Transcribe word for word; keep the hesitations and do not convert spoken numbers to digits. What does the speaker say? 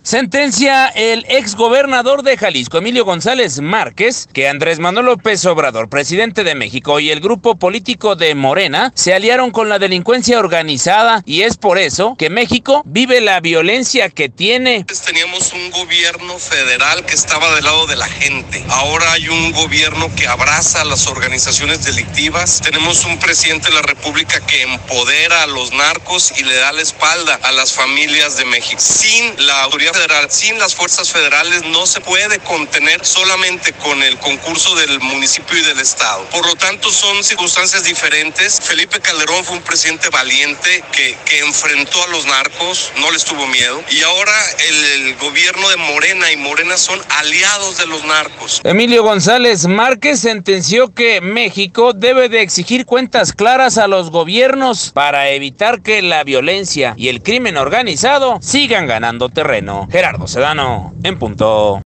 Sentencia el exgobernador de Jalisco, Emilio González Márquez, que Andrés Manuel López Obrador, presidente de México, y el grupo político de Morena se aliaron con la delincuencia organizada y es por eso que México vive la violencia que tiene. Teníamos un gobierno federal que estaba del lado de la gente. Ahora hay un gobierno que abraza a las organizaciones delictivas. Tenemos un presidente de la República que empodera a los narcos y le da la espalda a las familias de México. Sin la autoridad federal, sin las fuerzas federales, no se puede contener solamente con el concurso del municipio y del estado. Por lo tanto, son circunstancias diferentes. Felipe Calderón fue un presidente valiente que, que enfrentó a los narcos, no les tuvo miedo. Y ahora el, el gobierno de Morena y Morena son aliados de los narcos. Emilio González Márquez sentenció que México debe de exigir cuentas claras a los gobiernos para evitar que la violencia y el crimen organizado sigan ganando terreno. Gerardo Sedano, en punto.